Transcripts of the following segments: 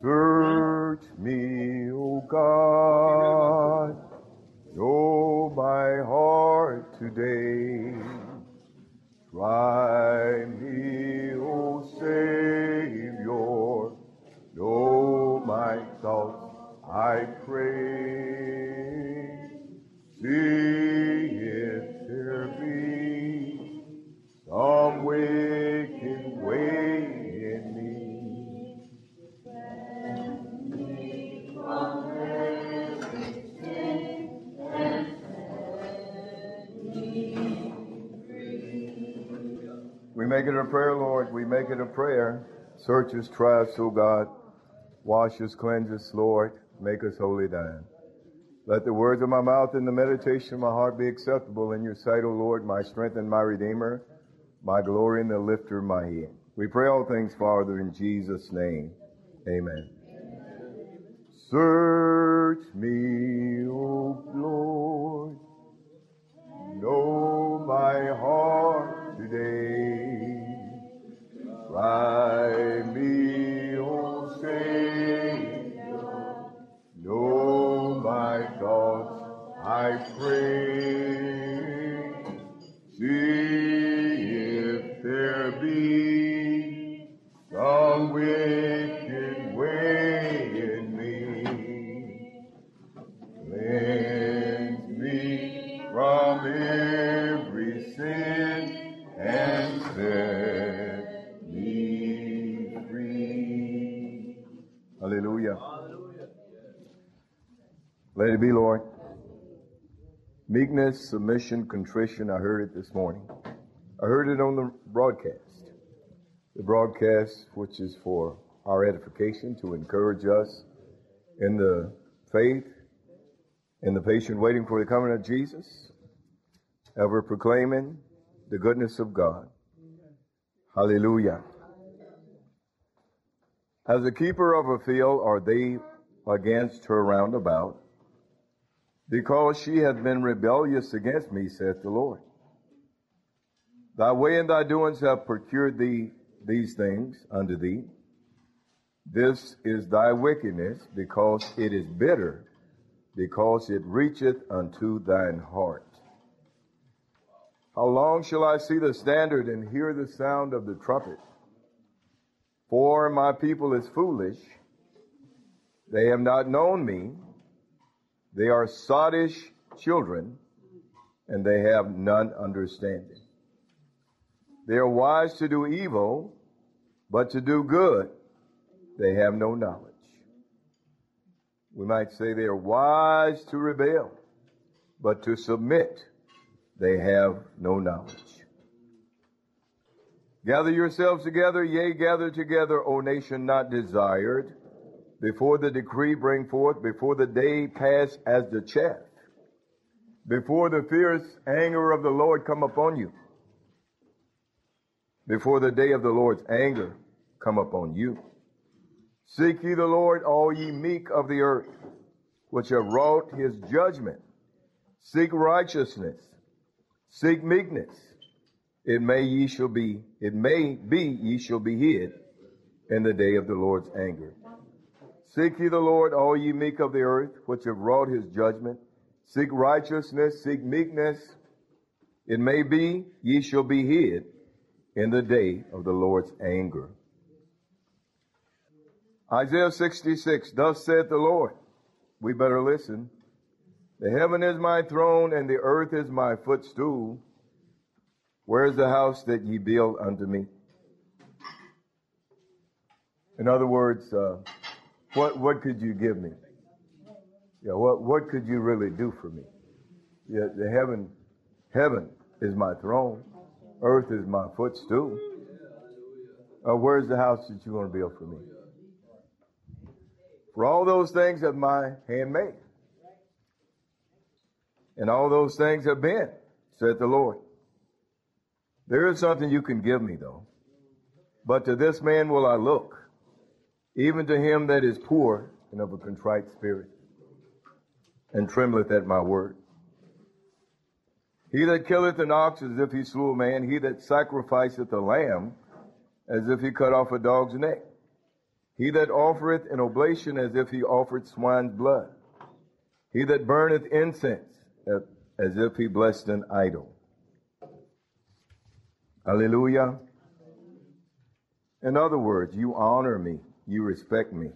Search me, O God, know my heart today. Try me, O Savior, know my thoughts, I pray. See if there be some wicked way in me. We make it a prayer, Lord. We make it a prayer. Search us, try us, O God. Wash us, cleanse us, Lord. Make us holy thine. Let the words of my mouth and the meditation of my heart be acceptable in your sight, O Lord, my strength and my redeemer, my glory and the lifter of my head. We pray all things, Father, in Jesus' name. Amen. Search me, O Lord. Know my heart today. Try me, O Savior. Know my thoughts, I pray. See if there be some wicked way in me. Cleanse me from every sin and set me free. Hallelujah. Let it be, Lord. Meekness, submission, contrition. I heard it this morning. I heard it on the broadcast. The broadcast, which is for our edification, to encourage us in the faith, in the patient waiting for the coming of Jesus, ever proclaiming the goodness of God. Hallelujah. As a keeper of a field are they against her round about, because she hath been rebellious against me, saith the Lord. Thy way and thy doings have procured thee these things unto thee. This is thy wickedness, because it is bitter, because it reacheth unto thine heart. How long shall I see the standard and hear the sound of the trumpet? For my people is foolish. They have not known me. They are sottish children, and they have none understanding. They are wise to do evil, but to do good they have no knowledge. We might say they are wise to rebel, but to submit they have no knowledge. Gather yourselves together, yea, gather together, O nation not desired, before the decree bring forth, before the day pass as the chaff, before the fierce anger of the Lord come upon you, before the day of the Lord's anger come upon you. Seek ye the Lord, all ye meek of the earth, which have wrought his judgment. Seek righteousness, seek meekness. It may be ye shall be hid in the day of the Lord's anger. Seek ye the Lord, all ye meek of the earth, which have wrought his judgment. Seek righteousness, seek meekness. It may be ye shall be hid in the day of the Lord's anger. Isaiah 66, thus saith the Lord. We better listen. The heaven is my throne, and the earth is my footstool. Where is the house that ye build unto me? In other words, what could you give me? Yeah, what could you really do for me? Yeah, the heaven is my throne. Earth is my footstool. Where's the house that you want to build for me? For all those things have my hand made. And all those things have been, said the Lord. There is something you can give me, though. But to this man will I look, even to him that is poor and of a contrite spirit, and trembleth at my word. He that killeth an ox as if he slew a man, he that sacrificeth a lamb as if he cut off a dog's neck. He that offereth an oblation as if he offered swine's blood. He that burneth incense as if he blessed an idol. Hallelujah. In other words, you honor me, you respect me.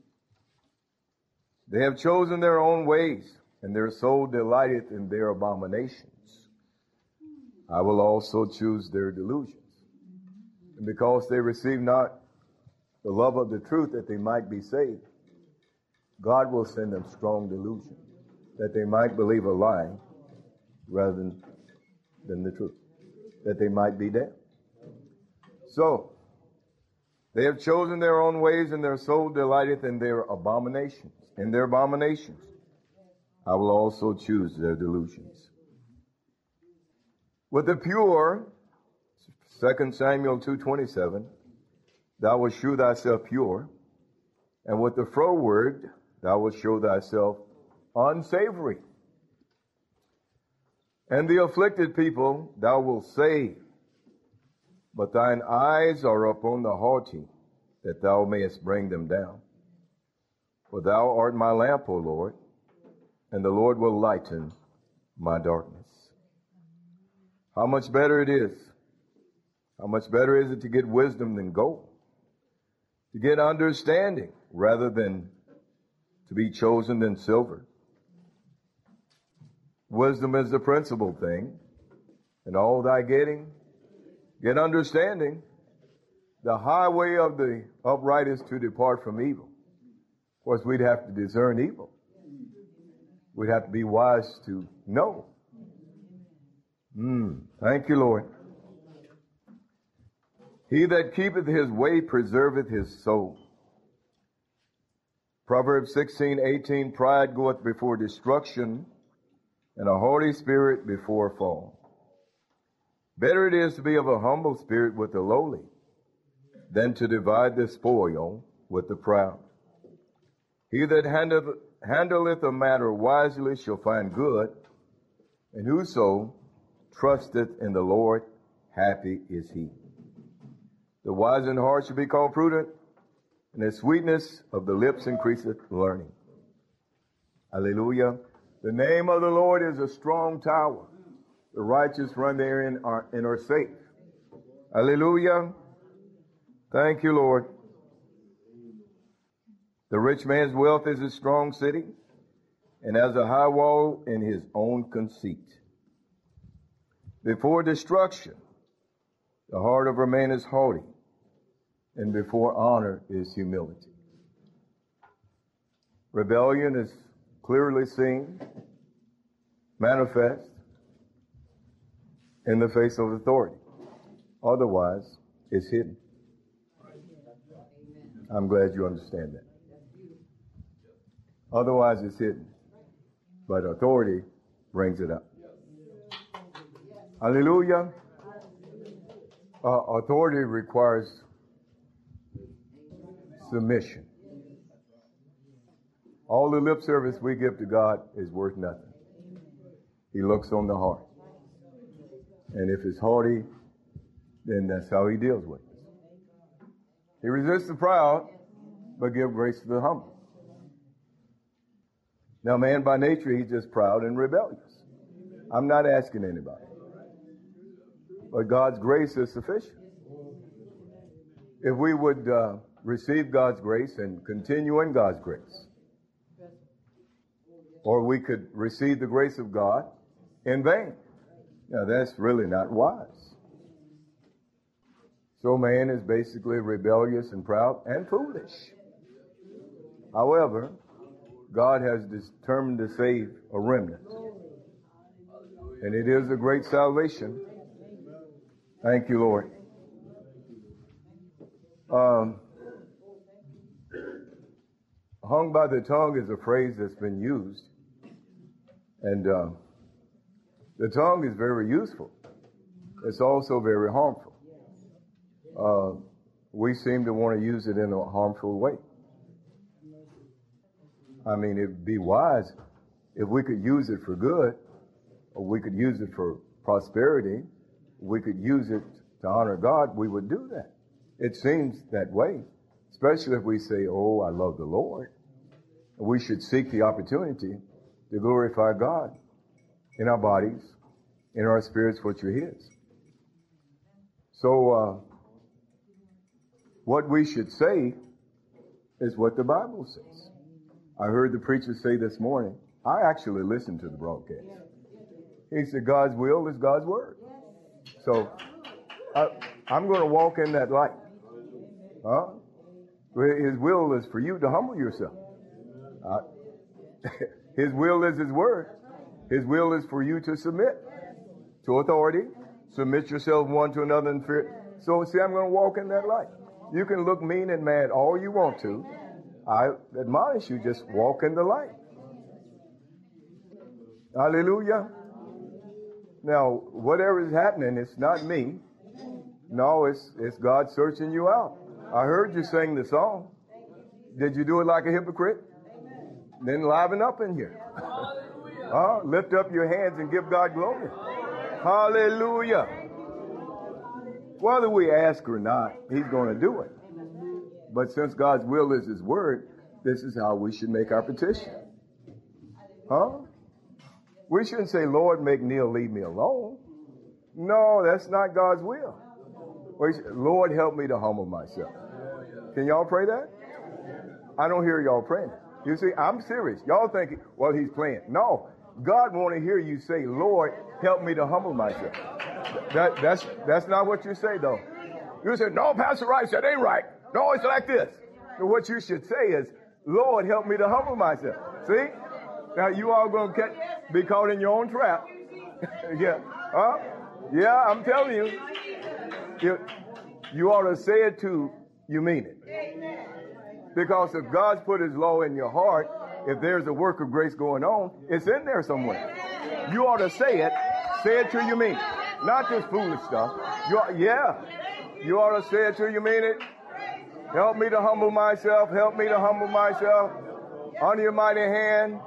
They have chosen their own ways, and their soul delighteth in their abominations. I will also choose their delusions. And because they receive not the love of the truth that they might be saved, God will send them strong delusion, that they might believe a lie rather than the truth, that they might be damned. So, they have chosen their own ways, and their soul delighteth in their abominations. In their abominations, I will also choose their delusions. With the pure, 2 Samuel 2:27, thou wilt shew thyself pure, and with the froward, thou wilt show thyself unsavory. And the afflicted people thou wilt save, but thine eyes are upon the haughty, that thou mayest bring them down. For thou art my lamp, O Lord, and the Lord will lighten my darkness. How much better it is. How much better is it to get wisdom than gold? To get understanding rather than to be chosen than silver. Wisdom is the principal thing. And all thy getting, get understanding. The highway of the upright is to depart from evil. Of course, we'd have to discern evil. We'd have to be wise to know. Thank you, Lord. He that keepeth his way preserveth his soul. Proverbs 16:18, pride goeth before destruction, and a haughty spirit before fall. Better it is to be of a humble spirit with the lowly, than to divide the spoil with the proud. He that handleth a matter wisely shall find good, and whoso trusteth in the Lord, happy is he. The wise in heart shall be called prudent, and the sweetness of the lips increaseth learning. Hallelujah. The name of the Lord is a strong tower. The righteous run therein and are safe. Hallelujah. Thank you, Lord. The rich man's wealth is a strong city, and as a high wall in his own conceit. Before destruction, the heart of a man is haughty, and before honor is humility. Rebellion is clearly seen, manifest in the face of authority. Otherwise, it's hidden. I'm glad you understand that. Otherwise, it's hidden. But authority brings it up. Hallelujah. Authority requires submission. All the lip service we give to God is worth nothing. He looks on the heart. And if it's haughty, then that's how he deals with us. He resists the proud, but gives grace to the humble. Now, man by nature, he's just proud and rebellious. I'm not asking anybody. But God's grace is sufficient. If we would receive God's grace and continue in God's grace, or we could receive the grace of God in vain. Now, that's really not wise. So man is basically rebellious and proud and foolish. However, God has determined to save a remnant. And it is a great salvation. Thank you, Lord. Hung by the tongue is a phrase that's been used. And the tongue is very useful. It's also very harmful. We seem to want to use it in a harmful way. I mean, it'd be wise if we could use it for good, or we could use it for prosperity, we could use it to honor God, we would do that. It seems that way. Especially if we say, oh, I love the Lord. We should seek the opportunity to glorify God in our bodies, in our spirits, which are His. So, what we should say is what the Bible says. I heard the preacher say this morning, I actually listened to the broadcast. He said, God's will is God's word. So, I'm going to walk in that light. His will is for you to humble yourself. His will is His word. His will is for you to submit to authority. Submit yourself one to another in fear. So, see, I'm going to walk in that light. You can look mean and mad all you want to. I admonish you, just walk in the light. Hallelujah. Now, whatever is happening, it's not me. No, it's God searching you out. I heard you sing the song. Did you do it like a hypocrite? Then liven up in here. Lift up your hands and give God glory. Hallelujah. Whether we ask or not, He's going to do it. But since God's will is His word, this is how we should make our petition. We shouldn't say, Lord, make Neil leave me alone. No, that's not God's will. Lord, help me to humble myself. Can y'all pray that? I don't hear y'all praying. You see, I'm serious. Y'all think, well, he's playing. No, God want to hear you say, Lord, help me to humble myself. That's not what you say, though. You say, no, Pastor Rice, that ain't right. No, it's like this. So what you should say is, Lord, help me to humble myself. See? Now, you all going to be caught in your own trap. Yeah. Yeah, I'm telling you. You ought to say it too. You mean it. Because if God's put His law in your heart, if there's a work of grace going on, it's in there somewhere. You ought to say it till you mean it. Not just foolish stuff. You ought to say it till you mean it. Help me to humble myself. Help me to humble myself under your mighty hand.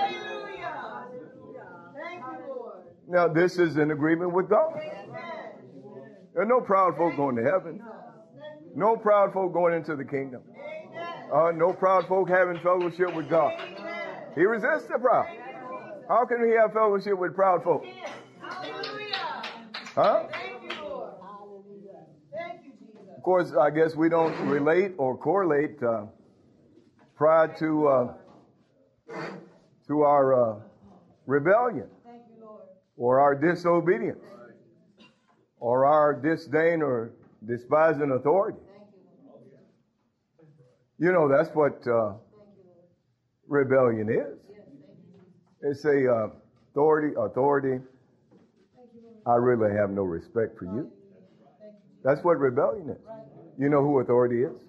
Now, this is in agreement with God. There are no proud folk going to heaven. No proud folk going into the kingdom. No proud folk having fellowship with God. He resists the proud. How can he have fellowship with proud folk? Huh? Of course, I guess we don't relate or correlate pride to our rebellion or our disobedience or our disdain or despising authority. You know, that's what rebellion is. It's a authority. I really have no respect for you. That's what rebellion is. You know who authority is?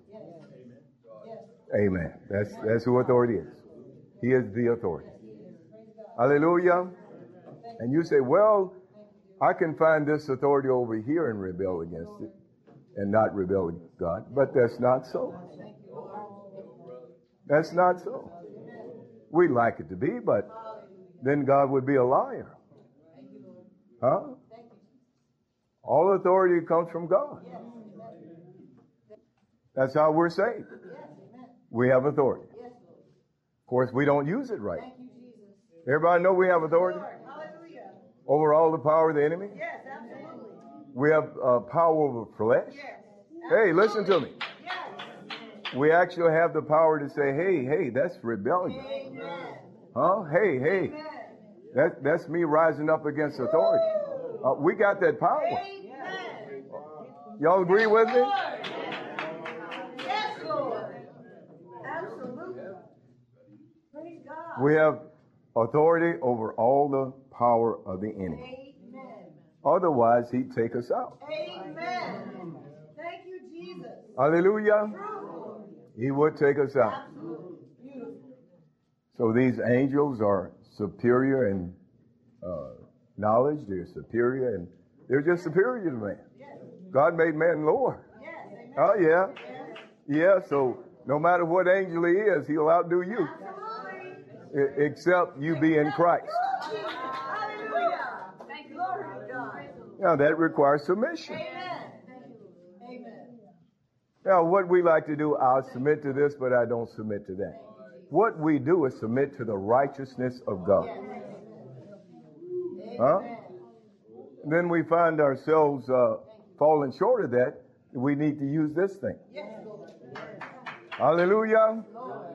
Amen. That's who authority is. He is the authority. Hallelujah. And you say, well, I can find this authority over here and rebel against it and not rebel against God. But that's not so. That's not so. We'd like it to be, but then God would be a liar. Huh? All authority comes from God. That's how we're saved. We have authority. Of course, we don't use it right. Everybody know we have authority over all the power of the enemy? We have power over flesh. Hey, listen to me. We actually have the power to say, hey, that's rebellion. Huh? Hey, that's me rising up against authority. We got that power. Y'all agree with me? Yes, Lord. Absolutely. Praise God. We have authority over all the power of the enemy. Amen. Otherwise, he'd take us out. Amen. Thank you, Jesus. Hallelujah. True. He would take us out. Absolutely. Beautiful. So these angels are superior in knowledge. They're superior, and they're just superior to man. Yes. God made man lower. Yes. Amen. Oh, yeah. Yes. Yeah, so no matter what angel he is, he'll outdo you. Absolutely. Except you be in Christ. Hallelujah. Thank you, Lord God. Now that requires submission. Amen. Amen. Now, what we like to do, I'll submit to this, but I don't submit to that. What we do is submit to the righteousness of God. Huh? Then we find ourselves falling short of that. We need to use this thing. Hallelujah.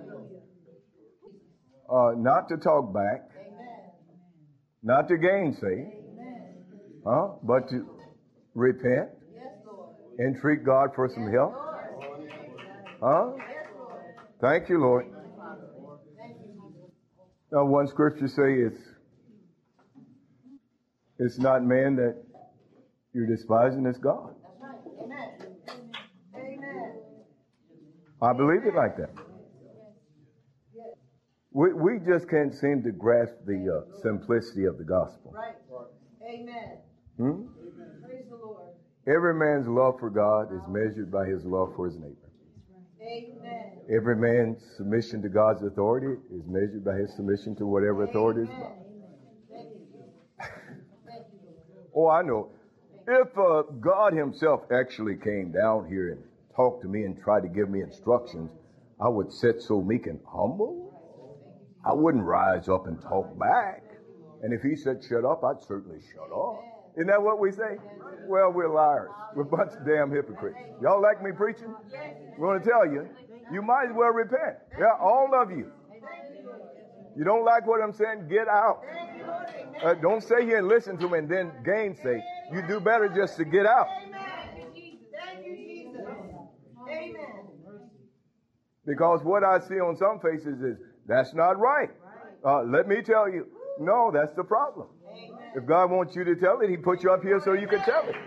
Not to talk back, not to gainsay, but to repent, entreat God for some help. Thank you, Lord. Now, one scripture say it's not man that you're despising, it's God. I believe it like that. We just can't seem to grasp the simplicity of the gospel. Right. Amen. Praise the Lord. Every man's love for God is measured by his love for his neighbor. Amen. Every man's submission to God's authority is measured by his submission to whatever authority is God. Oh, I know. If God himself actually came down here and talked to me and tried to give me instructions, I would sit so meek and humble. I wouldn't rise up and talk back. And if he said shut up, I'd certainly shut up. Isn't that what we say? Well, we're liars. We're a bunch of damn hypocrites. Y'all like me preaching? I'm going to tell you, you might as well repent. Yeah, all of you. You don't like what I'm saying? Get out. Don't stay here and listen to me and then gainsay. You do better just to get out. Thank you, Jesus. Amen. Because what I see on some faces is, that's not right. Let me tell you, no, that's the problem. If God wants you to tell it, he put you up here so you can tell it.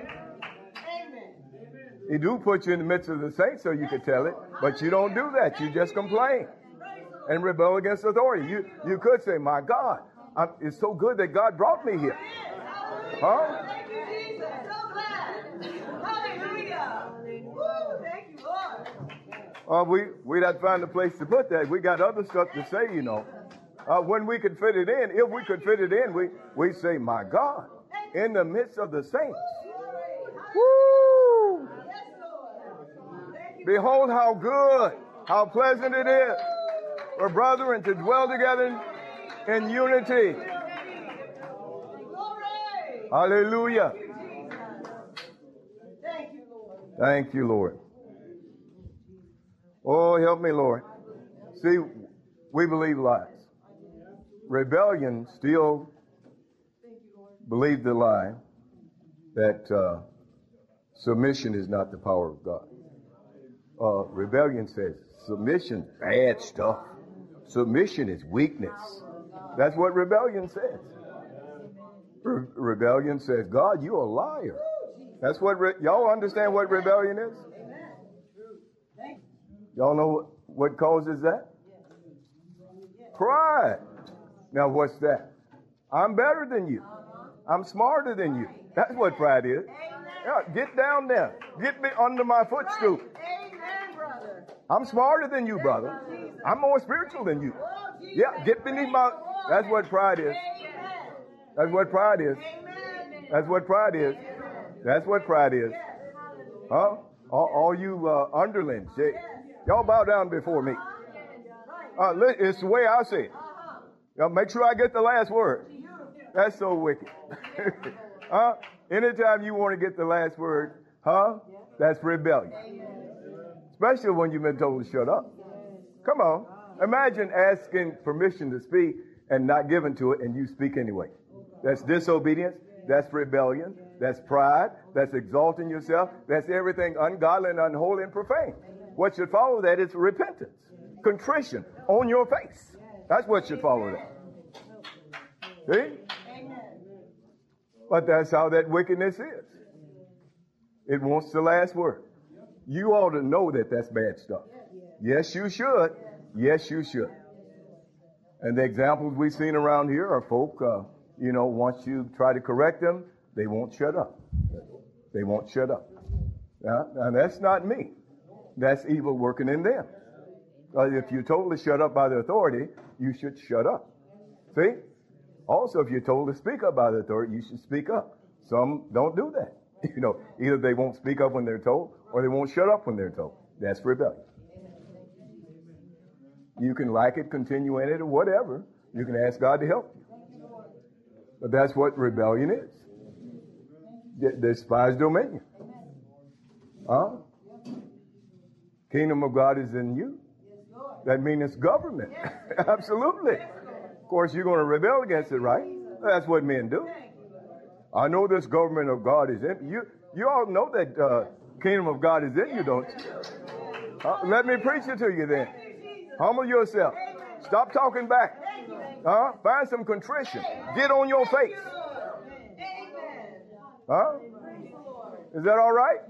He do put you in the midst of the saints so you can tell it, but you don't do that. You just complain and rebel against authority. You could say, my God, it's so good that God brought me here. Huh? Thank you, Jesus. So glad. Hallelujah. Woo, thank you, Lord. We'd have to find a place to put that. We got other stuff to say, you know. When we could fit it in, if we could fit it in, we say, my God, in the midst of the saints. Woo! Behold how good, how pleasant it is for brethren to dwell together in unity. Hallelujah. Thank you, Lord. Oh, help me, Lord. See, we believe lies. Rebellion still believed the lie that submission is not the power of God. Rebellion says submission, bad stuff. Submission is weakness. That's what rebellion says. Rebellion says, God, you're a liar. That's what, y'all understand what rebellion is? Y'all know what causes that? Pride. Now what's that? I'm better than you. I'm smarter than you. That's what pride is. Yeah, get down there. Get me under my footstool. I'm smarter than you, brother. I'm more spiritual than you. Yeah, get beneath my... That's what pride is. That's what pride is. That's what pride is. That's what pride is. Huh? All you underlings, y'all bow down before me. It's the way I say it. Y'all make sure I get the last word. That's so wicked. Anytime you want to get the last word, that's rebellion. Especially when you've been told to shut up. Come on. Imagine asking permission to speak and not giving to it, and you speak anyway. That's disobedience. That's rebellion. That's pride. That's exalting yourself. That's everything ungodly and unholy and profane. What should follow that is repentance, contrition on your face. That's what should follow that. See? But that's how that wickedness is. It wants the last word. You ought to know that that's bad stuff. Yes, you should. Yes, you should. And the examples we've seen around here are folk, once you try to correct them, they won't shut up. They won't shut up. Now that's not me. That's evil working in them. If you're told to shut up by the authority, you should shut up. See? Also, if you're told to speak up by the authority, you should speak up. Some don't do that. Either they won't speak up when they're told, or they won't shut up when they're told. That's rebellion. You can like it, continue in it, or whatever. You can ask God to help you. But that's what rebellion is. Despise dominion. Kingdom of God is in you. That means it's government. Absolutely. Of course, you're going to rebel against it, right? That's what men do. I know this government of God is in you. You all know that kingdom of God is in you, don't you? Let me preach it to you then. Humble yourself. Stop talking back. Find some contrition. Get on your face. Is that all right?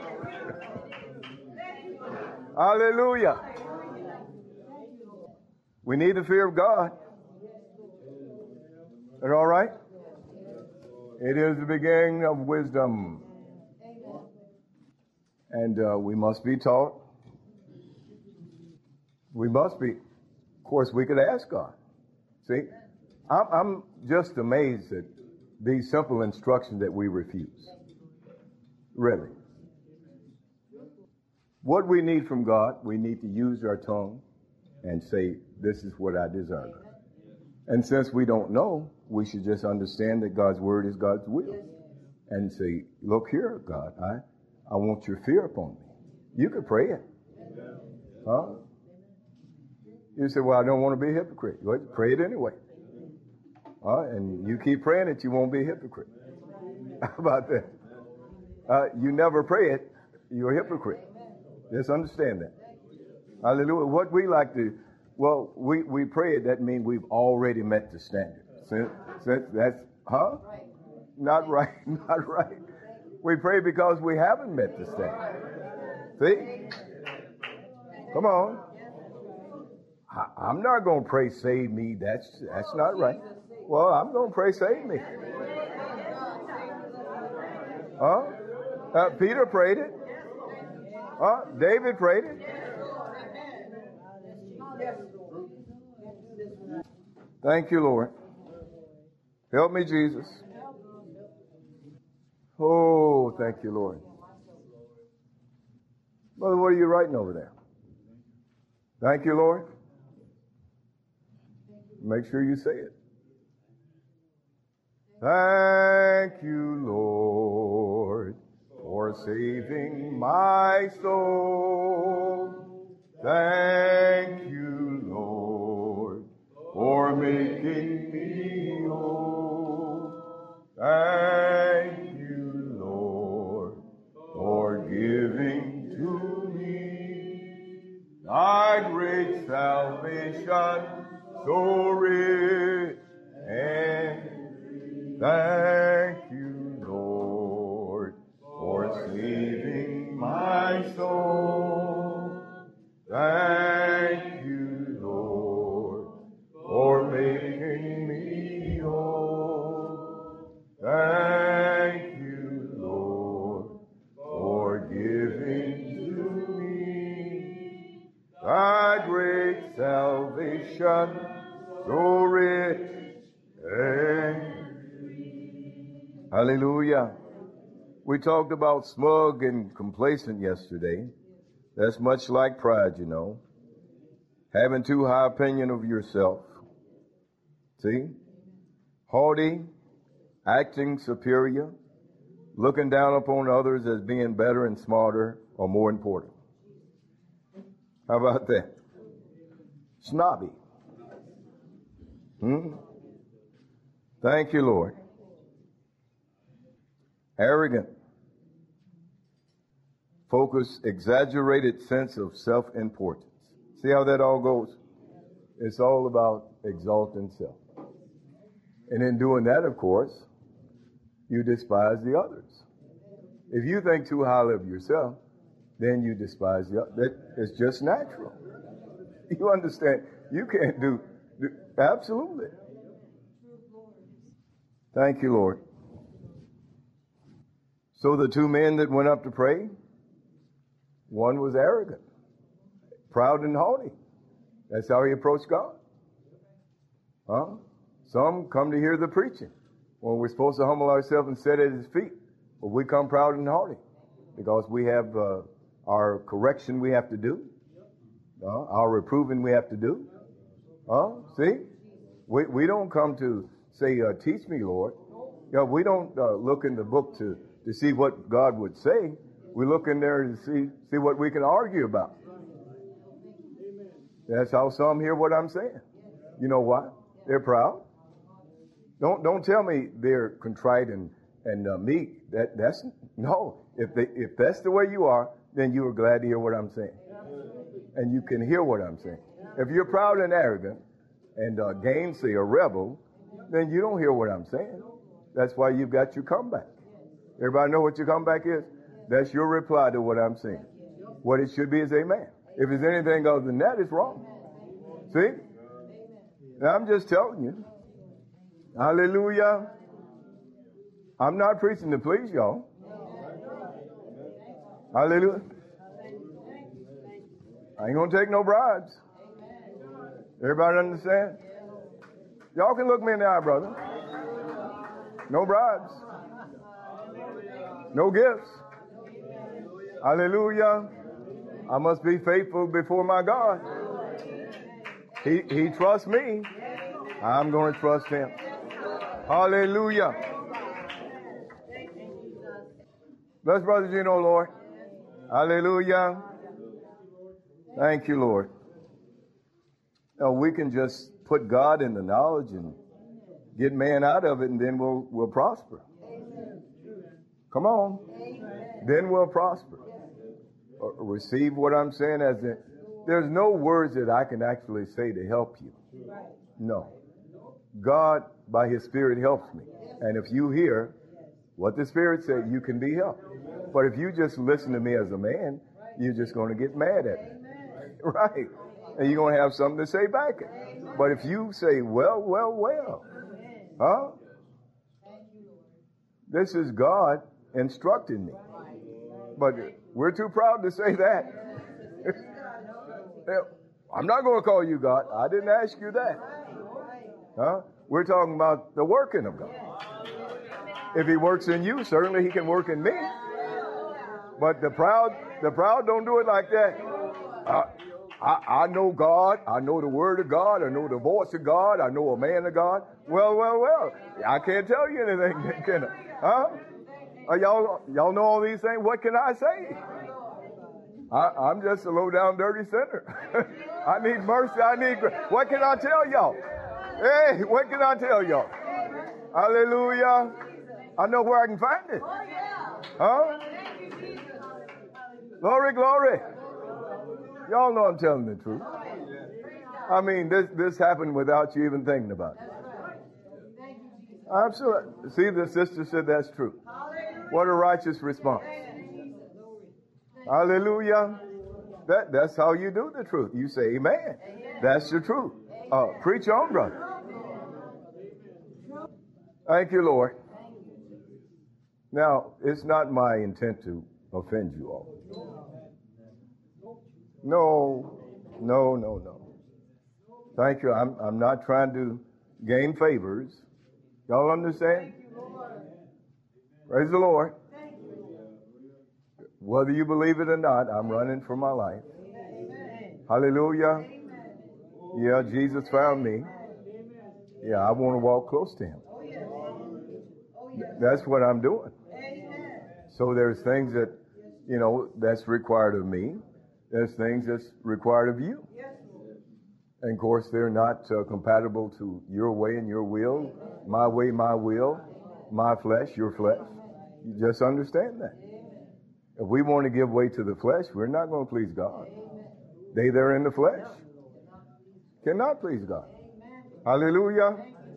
Hallelujah. We need the fear of God. Is that all right? It is the beginning of wisdom. And we must be taught. We must be. Of course, we could ask God. See, I'm just amazed at these simple instructions that we refuse. Really. What we need from God, we need to use our tongue and say, this is what I deserve. And since we don't know, we should just understand that God's word is God's will. And say, look here, God, I want your fear upon me. You could pray it. You say, well, I don't want to be a hypocrite. Well, pray it anyway. And you keep praying it, you won't be a hypocrite. How about that? You never pray it, you're a hypocrite. Just understand that. Hallelujah. What we like to, well, we pray it, that means we've already met the standard. Since that's, Not right, not right. We pray because we haven't met the standard. See? Come on. I'm not going to pray, save me. That's not right. Well, I'm going to pray, save me. Peter prayed it. David prayed it. Thank you, Lord. Help me, Jesus. Oh, thank you, Lord. Brother, what are you writing over there? Thank you, Lord. Make sure you say it. Thank you, Lord, for saving my soul. Thank you, Lord, for making me whole. Thank you, Lord, for giving to me thy great salvation, so rich and thank you, Lord, for saving my soul. Thank you, Lord, for making me whole. Thank you, Lord, for giving to me thy great salvation, so rich and hallelujah. We talked about smug and complacent yesterday. That's much like pride, you know. Having too high opinion of yourself. See? Haughty, acting superior, looking down upon others as being better and smarter or more important. How about that? Snobby. Thank you, Lord. Arrogant. Focus, exaggerated sense of self-importance. See how that all goes? It's all about exalting self. And in doing that, of course, you despise the others. If you think too highly of yourself, then you despise the others. It's just natural. You understand? You can't do absolutely. Thank you, Lord. So the two men that went up to pray, one was arrogant, proud and haughty. That's how he approached God. Some come to hear the preaching. When we're supposed to humble ourselves and sit at his feet, But we come proud and haughty because we have our correction we have to do, our reproving we have to do. See? We don't come to say, teach me, Lord. We don't look in the book to see what God would say. We look in there to see what we can argue about. That's how some hear what I'm saying. You know why? They're proud. Don't tell me they're contrite and meek. That's no. If that's the way you are, then you are glad to hear what I'm saying, and you can hear what I'm saying. If you're proud and arrogant and gainsay or rebel, then you don't hear what I'm saying. That's why you've got your comeback. Everybody know what your comeback is? That's your reply to what I'm saying. What it should be is amen. If it's anything other than that, it's wrong. See? Now, I'm just telling you. Hallelujah. I'm not preaching to please y'all. Hallelujah. I ain't going to take no bribes. Everybody understand? Y'all can look me in the eye, brother. No bribes. No gifts. Hallelujah. I must be faithful before my God. He trusts me. I'm going to trust him. Hallelujah. Bless Brother Gino, Lord. Hallelujah. Thank you, Lord. Now we can just put God in the knowledge and get man out of it, and then we'll prosper. Come on. Then we'll prosper. Receive what I'm saying as in, there's no words that I can actually say to help you. No. God, by his Spirit, helps me. And if you hear what the Spirit said, you can be helped. But if you just listen to me as a man, you're just going to get mad at me. Right. And you're going to have something to say back. But if you say, well, this is God instructing me. But we're too proud to say that. I'm not going to call you God. I didn't ask you that. We're talking about the working of God. If he works in you, certainly he can work in me. But the proud don't do it like that. I know God. I know the word of God. I know the voice of God. I know a man of God. Well. I can't tell you anything, can I? Y'all know all these things? What can I say? I'm just a low down dirty sinner. I need mercy. I need grace. What can I tell y'all? Hey, what can I tell y'all? Hallelujah. I know where I can find it. Glory, glory. Y'all know I'm telling the truth. I mean, this happened without you even thinking about it. Absolutely. See, the sister said that's true. What a righteous response. Hallelujah. That's how you do the truth. You say amen. That's the truth. Preach on, brother. Thank you, Lord. Now, it's not my intent to offend you all. No. Thank you. I'm not trying to gain favors. Y'all understand? Praise the Lord. Whether you believe it or not, I'm running for my life. Hallelujah. Yeah, Jesus found me. Yeah, I want to walk close to him. That's what I'm doing. So there's things that, that's required of me. There's things that's required of you. And of course, they're not compatible to your way and your will, my way, my will, my flesh, your flesh. You just understand that. If we want to give way to the flesh, we're not going to please God. They that are in the flesh cannot please God. Hallelujah.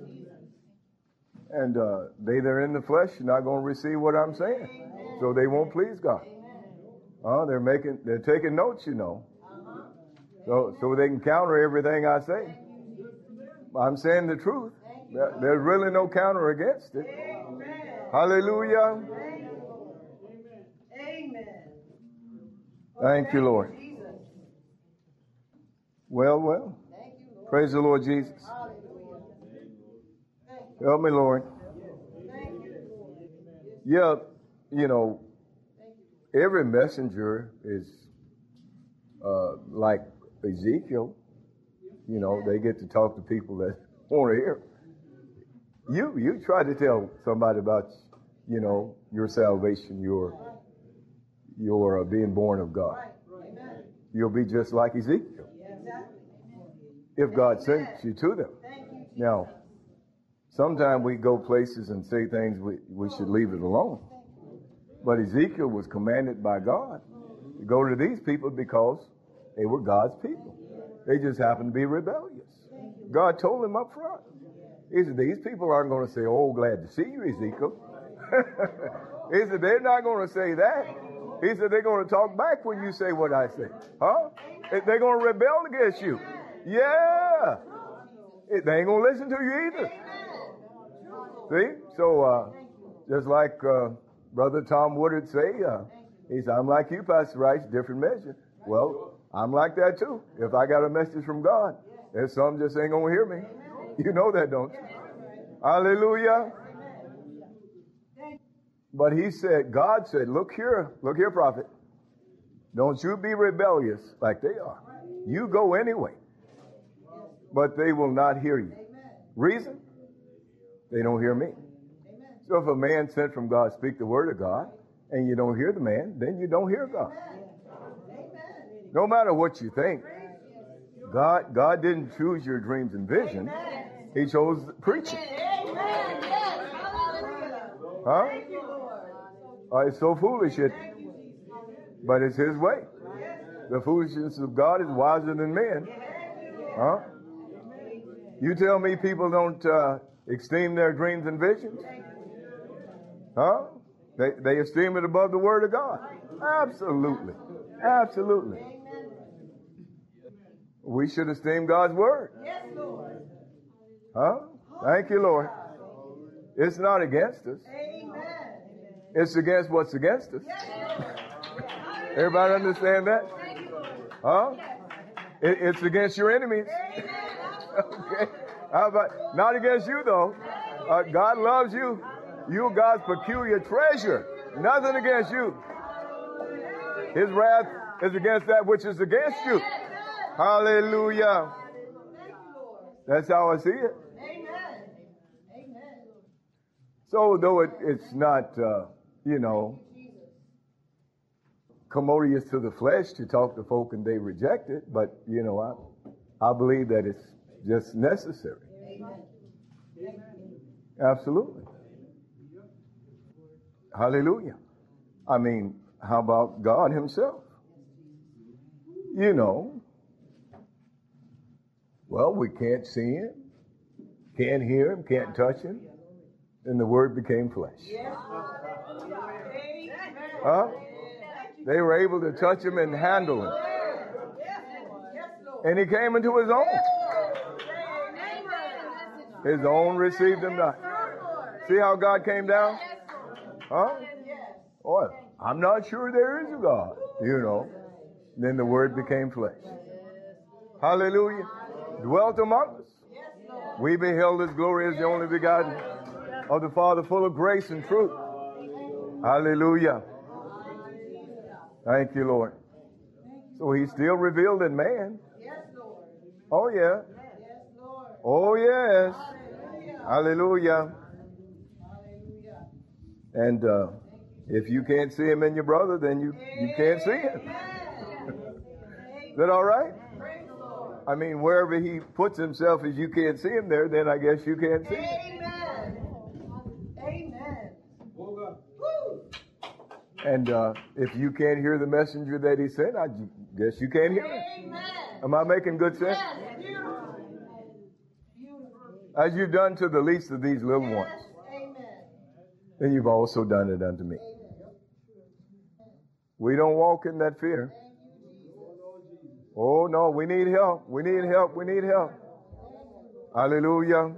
And they that are in the flesh are not going to receive what I'm saying. So they won't please God. They're taking notes, so they can counter everything I say. I'm saying the truth. There's really no counter against it. Hallelujah. Thank you, Lord. Well. Praise the Lord Jesus. Help me, Lord. Yeah, you know, every messenger is like Ezekiel. You know, they get to talk to people that want to hear. You try to tell somebody about, you know, your salvation, your being born of God. You'll be just like Ezekiel if God sends you to them. Now, sometimes we go places and say things we should leave it alone. But Ezekiel was commanded by God to go to these people because they were God's people. They just happened to be rebellious. God told him up front. He said, these people aren't going to say, oh, glad to see you, Ezekiel. He said, they're not going to say that. He said, they're going to talk back when you say what I say. Huh? They're going to rebel against you. Yeah. They ain't going to listen to you either. See? So, just like Brother Tom Woodard say, he said, I'm like you, Pastor Rice, different measure. Well, I'm like that too. If I got a message from God, there's some just ain't going to hear me. You know that, don't you? Hallelujah. But he said, God said, look here, prophet. Don't you be rebellious like they are. You go anyway. But they will not hear you. Reason? They don't hear me. So if a man sent from God speak the word of God, and you don't hear the man, then you don't hear God. No matter what you think, God didn't choose your dreams and visions. He chose preaching. Huh? It's so foolish, but it's his way. The foolishness of God is wiser than men. Huh? You tell me people don't esteem their dreams and visions? Huh? They esteem it above the word of God. Absolutely. Absolutely. We should esteem God's word. Huh? Thank you, Lord. It's not against us. It's against what's against us. Everybody understand that? Huh? It's against your enemies. Okay. How about, not against you though. God loves you. You're God's peculiar treasure. Nothing against you. His wrath is against that which is against you. Hallelujah. That's how I see it. So though it's not, commodious to the flesh to talk to folk and they reject it, but, I believe that it's just necessary. Absolutely. Hallelujah. I mean, how about God himself? Well, we can't see him, can't hear him, can't touch him, and the word became flesh. Huh? They were able to touch him and handle him. And he came into his own. His own received him not. See how God came down? Huh? Oh, I'm not sure there is a God, Then the word became flesh. Hallelujah. Dwelt among us. We beheld his glory as the only begotten of the Father, full of grace and truth. Hallelujah. Thank you, Lord. So he's still revealed in man. Oh, yeah. Oh, yes. Hallelujah. And if you can't see him in your brother, then you can't see him. Is that all right? I mean, wherever he puts himself, as you can't see him there, then I guess you can't see him. And if you can't hear the messenger that he sent, I guess you can't hear him. Am I making good sense? As you've done to the least of these little ones, then you've also done it unto me. We don't walk in that fear. Oh, no, we need help. We need help. We need help. Hallelujah.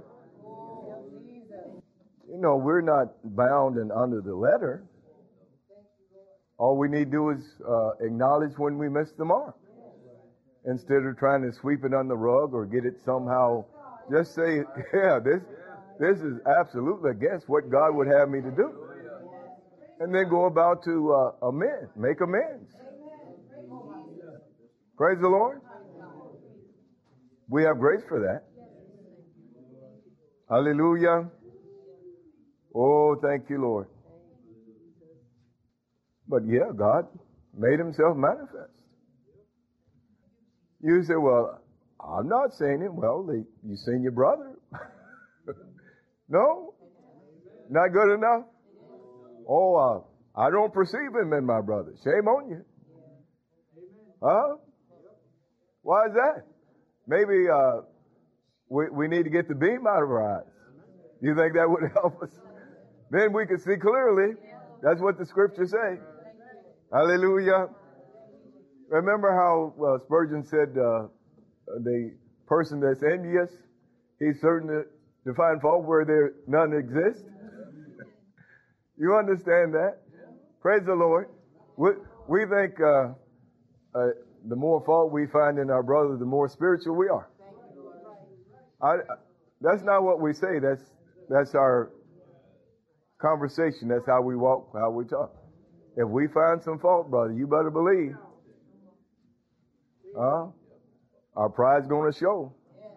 We're not bound and under the letter. All we need to do is acknowledge when we miss the mark. Instead of trying to sweep it under the rug or get it somehow, just say, yeah, this is absolutely against what God would have me to do. and then go about to make amends. Praise the Lord. We have grace for that. Hallelujah. Oh, thank you, Lord. But yeah, God made himself manifest. You say, well, I'm not saying it. Well, you seen your brother. No? Not good enough? Oh, I don't perceive him in my brother. Shame on you. Huh? Why is that? Maybe we need to get the beam out of our eyes. You think that would help us? Then we can see clearly. That's what the scriptures say. Hallelujah. Remember how Spurgeon said the person that's envious, he's certain to find fault where there none exist. You understand that? Praise the Lord. We think the more fault we find in our brother, the more spiritual we are. That's not what we say. That's our conversation. That's how we walk, how we talk. If we find some fault, brother, you better believe. Our pride's going to show.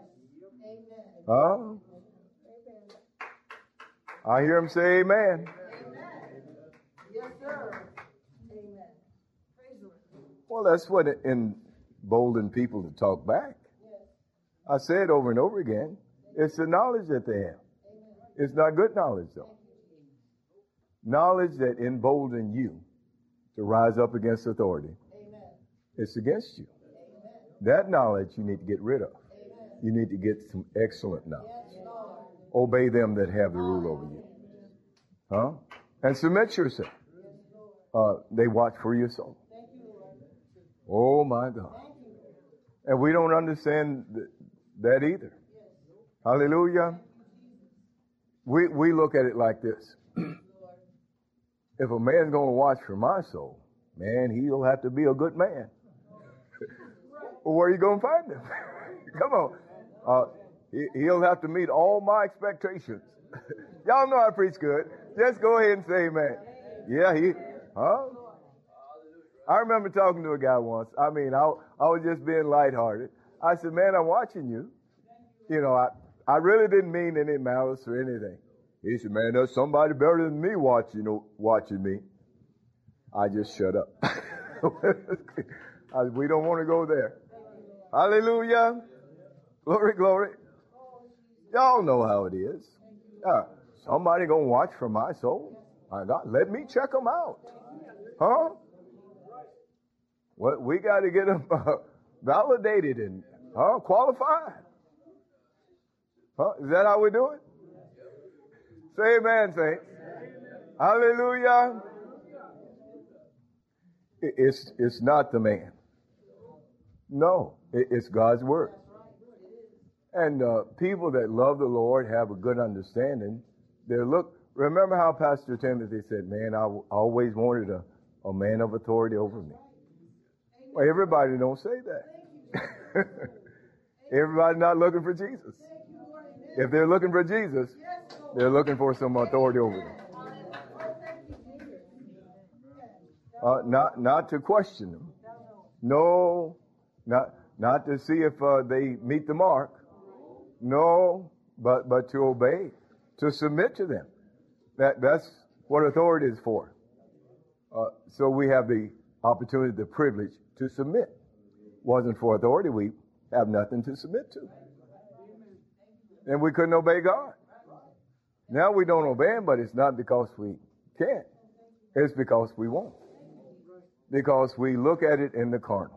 I hear him say amen. Yes, sir. Amen. Praise the Lord. Well, that's what emboldens people to talk back. I say it over and over again. It's the knowledge that they have. It's not good knowledge, though. Knowledge that emboldens you to rise up against authority. It's against you. That knowledge you need to get rid of. You need to get some excellent knowledge. Obey them that have the rule over you. And submit yourself. They watch for your soul. Oh my God. And we don't understand that either. Hallelujah. We look at it like this. If a man's going to watch for my soul, man, he'll have to be a good man. Well, where are you going to find him? Come on. He'll have to meet all my expectations. Y'all know I preach good. Just go ahead and say amen. Yeah, I remember talking to a guy once. I was just being lighthearted. I said, man, I'm watching you. You know, I really didn't mean any malice or anything. He said, man, there's somebody better than me watching me. I just shut up. We don't want to go there. Hallelujah. Glory, glory. Y'all know how it is. Somebody going to watch for my soul. My God, let me check them out. Well, we got to get them validated and qualified. Is that how we do it? Say amen, saints. Hallelujah. It's not the man. No, it's God's word. And people that love the Lord have a good understanding. Remember how Pastor Timothy said, man, I always wanted a man of authority over me. Well, everybody don't say that. Everybody's not looking for Jesus. If they're looking for Jesus, they're looking for some authority over them. Not to question them. No, not to see if they meet the mark. No, but to obey, to submit to them. That's what authority is for. So we have the opportunity, the privilege to submit. Wasn't for authority, we have nothing to submit to. And we couldn't obey God. Now we don't obey him, but it's not because we can't. It's because we won't. Because we look at it in the carnal.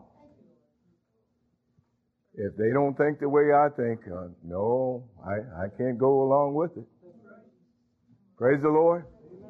If they don't think the way I think, no, I can't go along with it. Praise the Lord.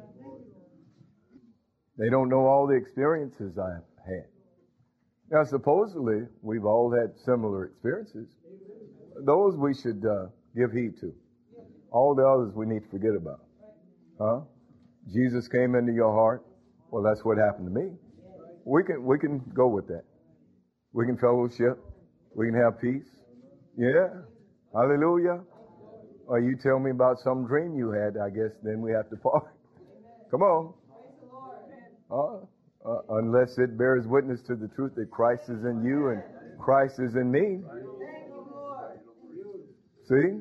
They don't know all the experiences I've had. Now, supposedly, we've all had similar experiences. Those we should give heed to. All the others we need to forget about. Jesus came into your heart. Well, that's what happened to me. We can go with that. We can fellowship. We can have peace. Yeah. Hallelujah. Or you tell me about some dream you had, I guess then we have to part. Come on. Unless it bears witness to the truth that Christ is in you and Christ is in me. See?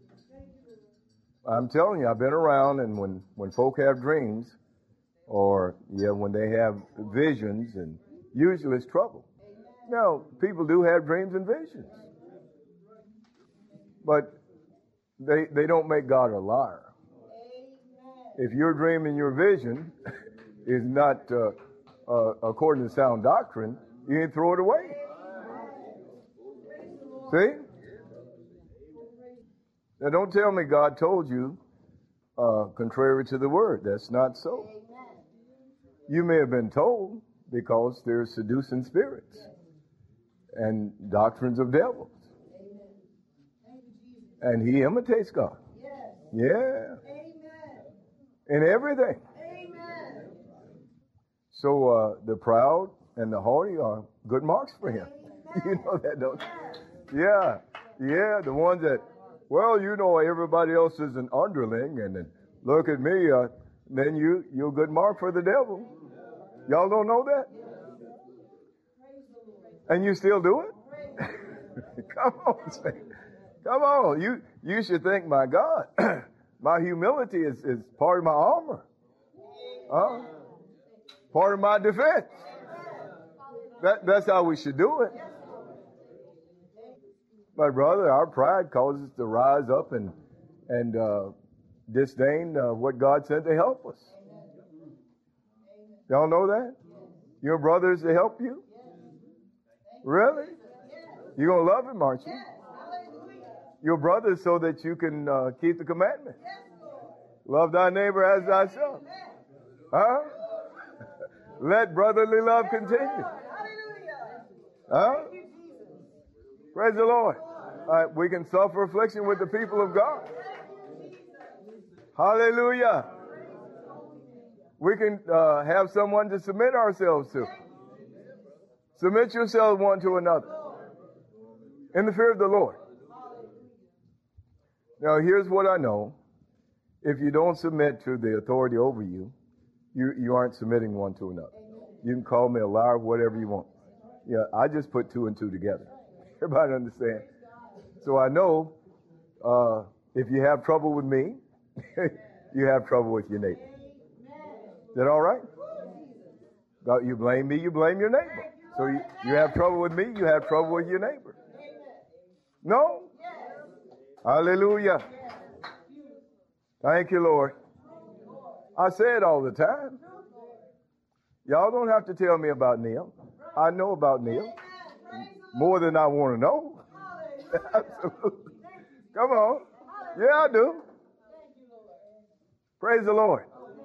I'm telling you, I've been around, and when folk have dreams, or when they have visions, and usually it's trouble. Now, people do have dreams and visions, but they don't make God a liar. If your dream and your vision is not according to sound doctrine, you can throw it away. See? Now, don't tell me God told you contrary to the word. That's not so. You may have been told because there's seducing spirits and doctrines of devils. And he imitates God. Yeah. In everything. So the proud and the haughty are good marks for him. You know that, don't you? Yeah. The ones that, well, you know, everybody else is an underling, and then look at me, then you're a good mark for the devil. Y'all don't know that? And you still do it? Come on, say. Come on. You should think, my God, my humility is part of my armor. Part of my defense. That's how we should do it. But brother, our pride causes us to rise up and disdain what God sent to help us. Y'all know that? Your brother's to help you? Really? You're going to love him, aren't you? Your brother so that you can keep the commandment. Love thy neighbor as thyself. Huh? Let brotherly love continue. Huh? Praise the Lord. We can suffer affliction with the people of God. Hallelujah. We can have someone to submit ourselves to. Submit yourselves one to another in the fear of the Lord. Now, here's what I know. If you don't submit to the authority over you, you aren't submitting one to another. You can call me a liar, whatever you want. Yeah, I just put two and two together. Everybody understand? So I know if you have trouble with me, you have trouble with your neighbor. Is that all right? You blame me, you blame your neighbor. So you have trouble with me, you have trouble with your neighbor. No? Hallelujah. Thank you, Lord. I say it all the time. Y'all don't have to tell me about Neil. I know about Neil more than I want to know. Absolutely. Come on. Yeah, I do. Praise the Lord.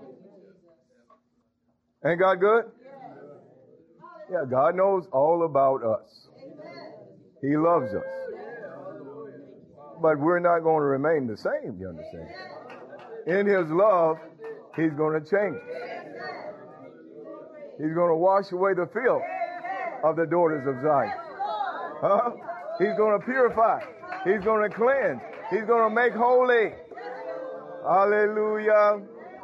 Ain't God good? Yeah, God knows all about us. He loves us. But we're not going to remain the same, you understand? In his love, he's going to change us. He's going to wash away the filth of the daughters of Zion. He's going to purify. He's going to cleanse. He's going to make holy. Hallelujah.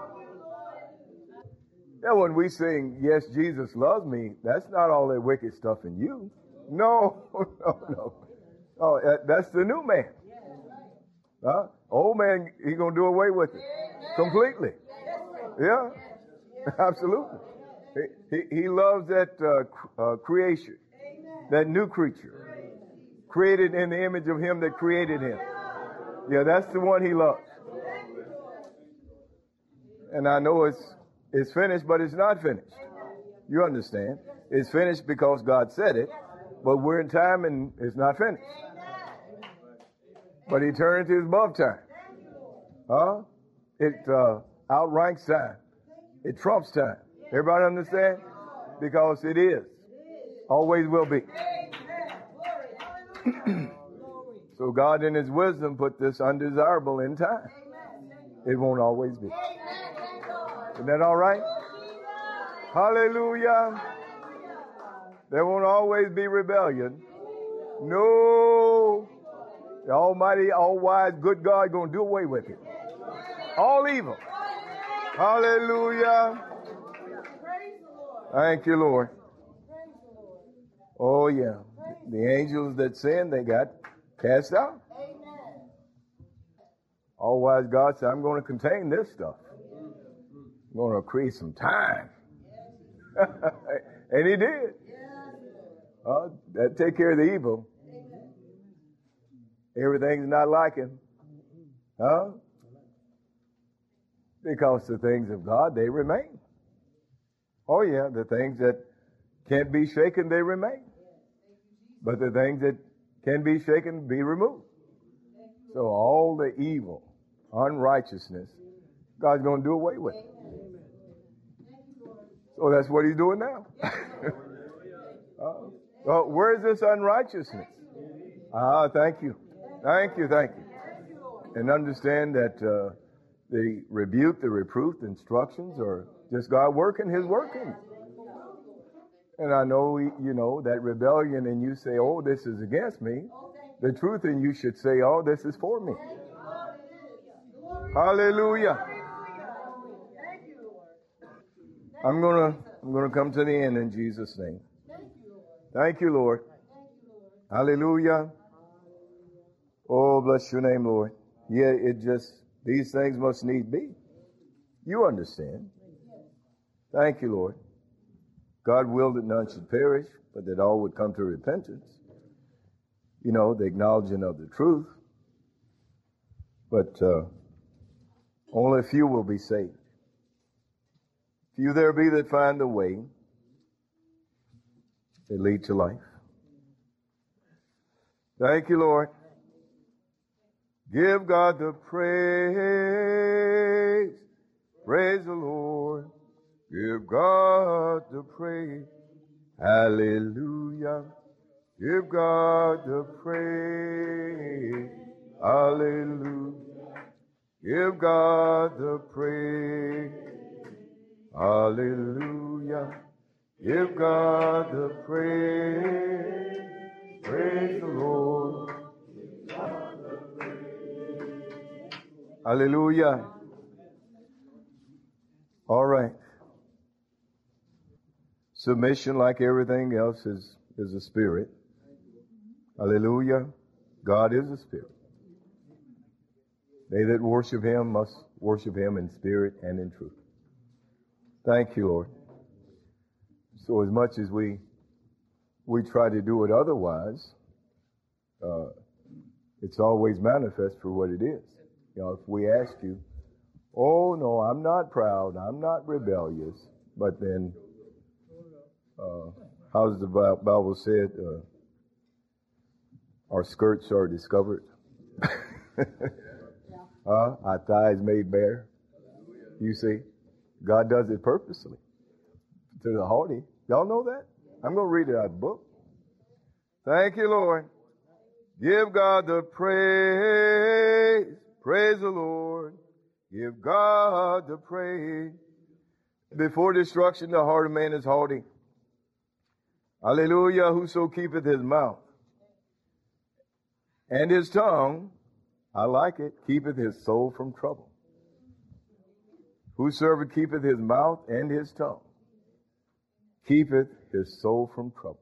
Yeah, when we sing, yes, Jesus loves me, that's not all that wicked stuff in you. No. Oh, that's the new man. Old man, he's going to do away with it completely. Yeah, absolutely. He loves that creation, that new creature, created in the image of him that created him. Yeah, that's the one he loves. And I know it's finished, but it's not finished. You understand? It's finished because God said it, but we're in time and it's not finished. But eternity is above time. It outranks time. It trumps time. Everybody understand? Because it is. Always will be. So God in his wisdom put this undesirable in time. It won't always be. Isn't that all right? Hallelujah. There won't always be rebellion. No. The almighty, all-wise, good God going to do away with it. All evil. Hallelujah. Thank you, Lord. Oh, yeah. The angels that sinned, they got cast out. All wise God said, I'm going to contain this stuff. I'm going to create some time. And he did. That take care of the evil. Everything's not like him. Huh? Because the things of God, they remain. Oh yeah, the things that can't be shaken, they remain. But the things that can be shaken, be removed. So all the evil, unrighteousness, God's going to do away with it. So that's what he's doing now. Well, where is this unrighteousness? Thank you. Thank you, thank you. And understand that the rebuke, the reproof, the instructions are just God working his working. And I know, you know, that rebellion and you say, oh, this is against me. The truth in you should say, oh, this is for me. Hallelujah. I'm gonna come to the end in Jesus' name. Thank you, Lord. Hallelujah. Oh, bless your name, Lord. Yeah, these things must need be. You understand. Thank you, Lord. God willed that none should perish, but that all would come to repentance. You know, the acknowledging of the truth. But only a few will be saved. Few there be that find the way that lead to life. Thank you, Lord. Give God the praise. Praise the Lord. Give God the praise. Hallelujah. Give God the praise. Hallelujah. Give God the praise. Hallelujah. Give God the praise. Praise the Lord. Hallelujah. All right. Submission, like everything else, is a spirit. Hallelujah. God is a spirit. They that worship him must worship him in spirit and in truth. Thank you, Lord. So as much as we try to do it otherwise, it's always manifest for what it is. You know, if we ask you, oh no, I'm not proud, I'm not rebellious, but then, how does the Bible say it? Our skirts are discovered. Our thighs made bare. You see, God does it purposely to the haughty. Y'all know that? I'm going to read it out of the book. Thank you, Lord. Give God the praise. Praise the Lord. Give God the praise. Before destruction, the heart of man is haughty. Hallelujah. Whoso keepeth his mouth and his tongue, I like it, keepeth his soul from trouble. Whosoever keepeth his mouth and his tongue, keepeth his soul from trouble.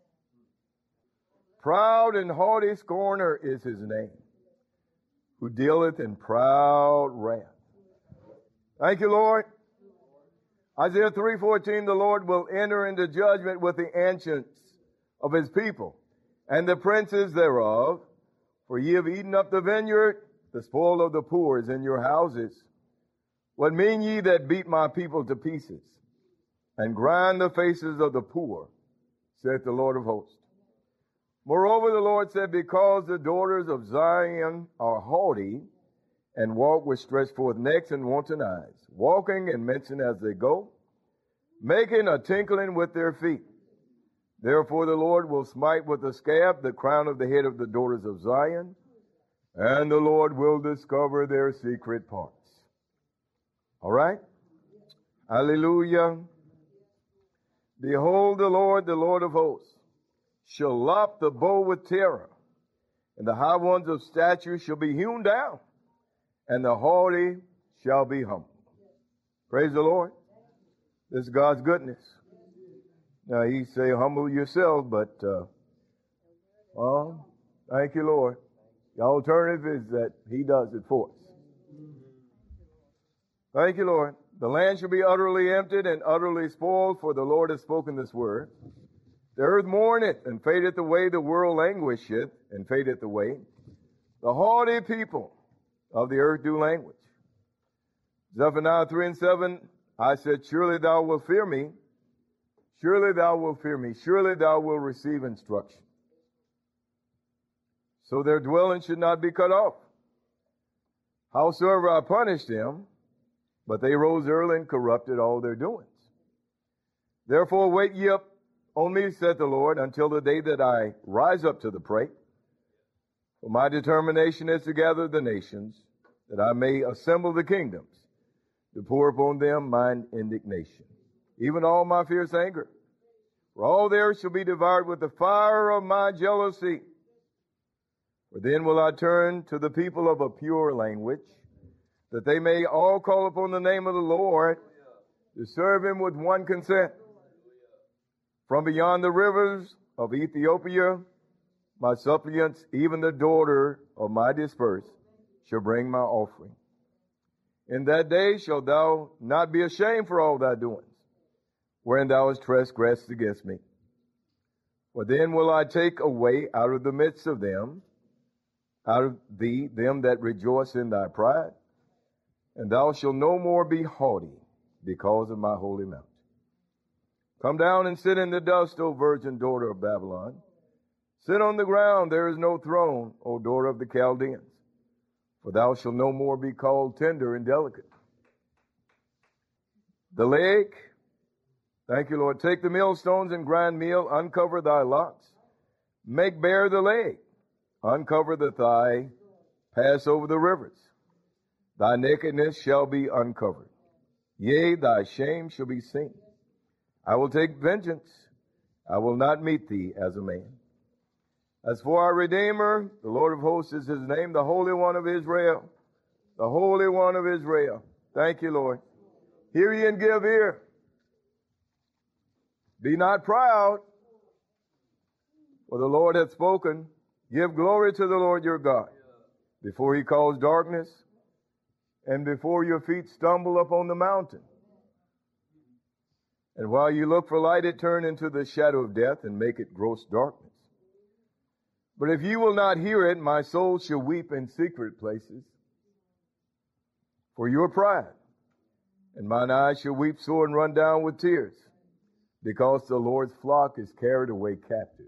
Proud and haughty scorner is his name, who dealeth in proud wrath. Thank you, Lord. Isaiah 3:14, the Lord will enter into judgment with the ancients of his people and the princes thereof. For ye have eaten up the vineyard, the spoil of the poor is in your houses. What mean ye that beat my people to pieces and grind the faces of the poor, saith the Lord of hosts. Moreover, the Lord said, because the daughters of Zion are haughty and walk with stretched forth necks and wanton eyes, walking and mincing as they go, making a tinkling with their feet. Therefore the Lord will smite with a scab the crown of the head of the daughters of Zion, and the Lord will discover their secret parts. All right? Hallelujah. Behold, the Lord of hosts, shall lop the bow with terror, and the high ones of stature shall be hewn down, and the haughty shall be humbled. Praise the Lord. This is God's goodness. Now he say, humble yourself, but, thank you, Lord. The alternative is that he does it for us. Thank you, Lord. The land shall be utterly emptied and utterly spoiled, for the Lord has spoken this word. The earth mourneth and fadeth away, the world languisheth and fadeth away. The haughty people of the earth do languish. Zephaniah 3:7, I said, surely thou wilt fear me. Surely thou wilt fear me. Surely thou wilt receive instruction. So their dwelling should not be cut off. Howsoever I punished them, but they rose early and corrupted all their doings. Therefore wait ye up on me, saith the Lord, until the day that I rise up to the prey. For my determination is to gather the nations, that I may assemble the kingdoms, to pour upon them mine indignation, even all my fierce anger. For all the earth shall be devoured with the fire of my jealousy. For then will I turn to the people of a pure language, that they may all call upon the name of the Lord, to serve him with one consent. From beyond the rivers of Ethiopia, my suppliants, even the daughter of my dispersed, shall bring my offering. In that day shalt thou not be ashamed for all thy doings, wherein thou hast transgressed against me. For then will I take away out of the midst of them, out of thee, them that rejoice in thy pride, and thou shalt no more be haughty because of my holy mount. Come down and sit in the dust, O virgin daughter of Babylon. Sit on the ground, there is no throne, O daughter of the Chaldeans. For thou shalt no more be called tender and delicate. The leg, thank you, Lord. Take the millstones and grind meal, uncover thy locks. Make bare the leg, uncover the thigh, pass over the rivers. Thy nakedness shall be uncovered. Yea, thy shame shall be seen. I will take vengeance. I will not meet thee as a man. As for our Redeemer, the Lord of hosts is his name, the Holy One of Israel. The Holy One of Israel. Thank you, Lord. Hear ye and give ear. Be not proud, for the Lord hath spoken. Give glory to the Lord your God, before he calls darkness, and before your feet stumble upon the mountain. And while you look for light, it turn into the shadow of death, and make it gross darkness. But if you will not hear it, my soul shall weep in secret places for your pride, and mine eyes shall weep sore and run down with tears, because the Lord's flock is carried away captive.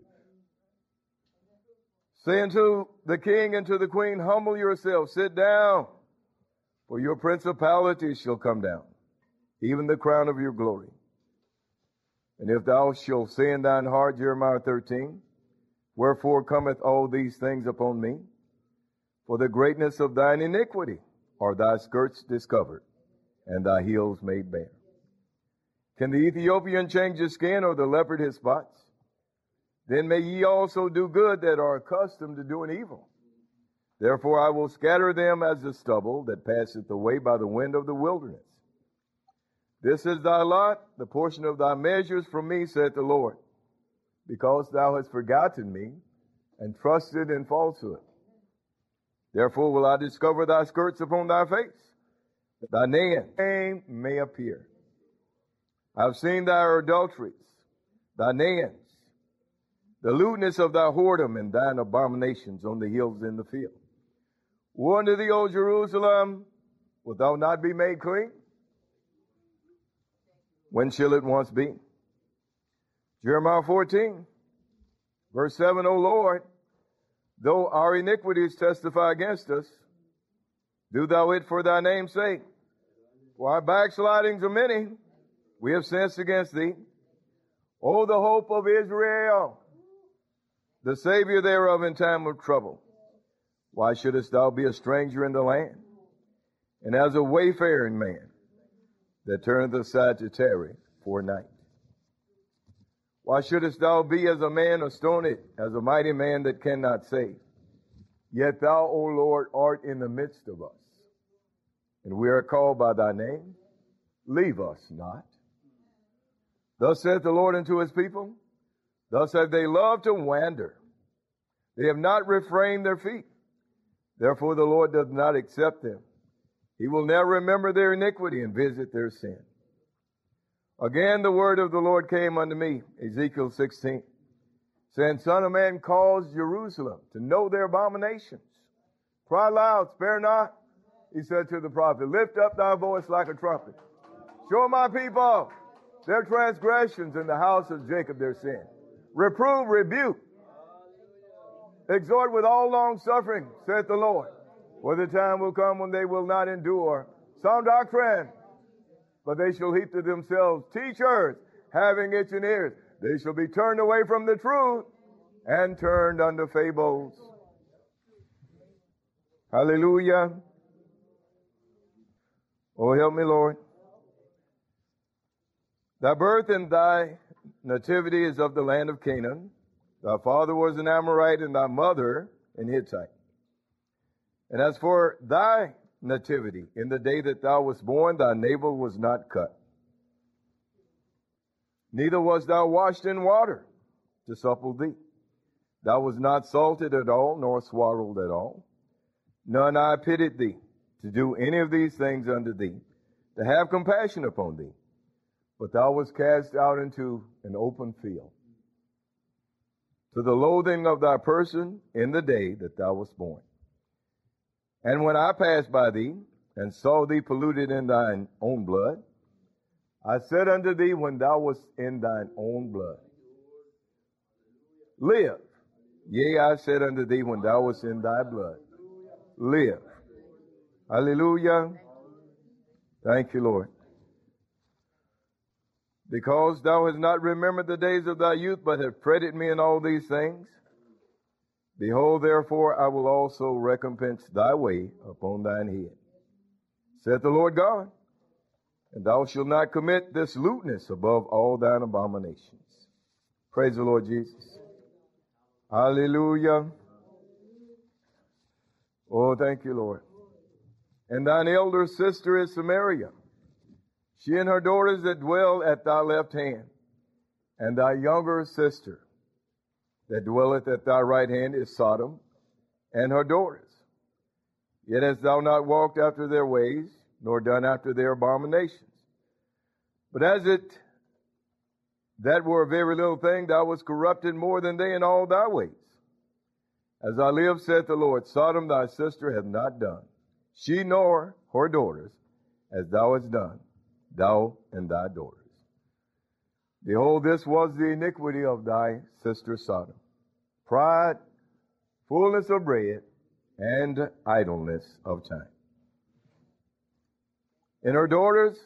Say unto the king and to the queen, humble yourselves, sit down, for your principalities shall come down, even the crown of your glory. And if thou shalt say in thine heart, Jeremiah 13, wherefore cometh all these things upon me? For the greatness of thine iniquity are thy skirts discovered, and thy heels made bare. Can the Ethiopian change his skin, or the leopard his spots? Then may ye also do good that are accustomed to doing evil. Therefore I will scatter them as the stubble that passeth away by the wind of the wilderness. This is thy lot, the portion of thy measures from me, saith the Lord, because thou hast forgotten me and trusted in falsehood. Therefore will I discover thy skirts upon thy face, that thy name may appear. I have seen thy adulteries, thy names, the lewdness of thy whoredom, and thine abominations on the hills in the field. Woe unto thee, O Jerusalem, wilt thou not be made clean? When shall it once be? Jeremiah 14, verse 7, O Lord, though our iniquities testify against us, do thou it for thy name's sake. For our backslidings are many, we have sinned against thee. O the hope of Israel, the Savior thereof in time of trouble. Why shouldest thou be a stranger in the land, and as a wayfaring man that turneth aside to tarry for a night? Why shouldest thou be as a man astonished, as a mighty man that cannot save? Yet thou, O Lord, art in the midst of us, and we are called by thy name. Leave us not, Thus saith the Lord unto his people, thus have they loved to wander. They have not refrained their feet. Therefore the Lord does not accept them. He will never remember their iniquity and visit their sin. Again the word of the Lord came unto me, Ezekiel 16, saying, Son of man, cause Jerusalem to know their abominations. Cry loud, spare not. He said to the prophet, lift up thy voice like a trumpet. Show my people their transgressions, in the house of Jacob their sin. Reprove, rebuke, exhort with all long suffering, saith the Lord. For the time will come when they will not endure sound doctrine, but they shall heap to themselves teachers having itching ears. They shall be turned away from the truth and turned unto fables. Hallelujah. Oh, help me, Lord. Thy birth and thy nativity is of the land of Canaan. Thy father was an Amorite, and thy mother an Hittite. And as for thy nativity, in the day that thou wast born, thy navel was not cut. Neither was thou washed in water to supple thee. Thou was not salted at all, nor swaddled at all. None I pitied thee to do any of these things unto thee, to have compassion upon thee. But thou wast cast out into an open field, to the loathing of thy person in the day that thou wast born. And when I passed by thee, and saw thee polluted in thine own blood, I said unto thee when thou wast in thine own blood, live. Yea, I said unto thee when thou wast in thy blood, live. Hallelujah. Thank you, Lord. Because thou hast not remembered the days of thy youth, but hast fretted me in all these things. Behold, therefore, I will also recompense thy way upon thine head, saith the Lord God. And thou shalt not commit this lewdness above all thine abominations. Praise the Lord Jesus. Hallelujah. Oh, thank you, Lord. And thine elder sister is Samaria, she and her daughters that dwell at thy left hand. And thy younger sister that dwelleth at thy right hand is Sodom and her daughters. Yet hast thou not walked after their ways, nor done after their abominations. But as it that were a very little thing, thou wast corrupted more than they in all thy ways. As I live, saith the Lord, Sodom thy sister hath not done, she nor her daughters, as thou hast done, thou and thy daughters. Behold, this was the iniquity of thy sister Sodom: pride, fullness of bread, and idleness of time. In her daughters,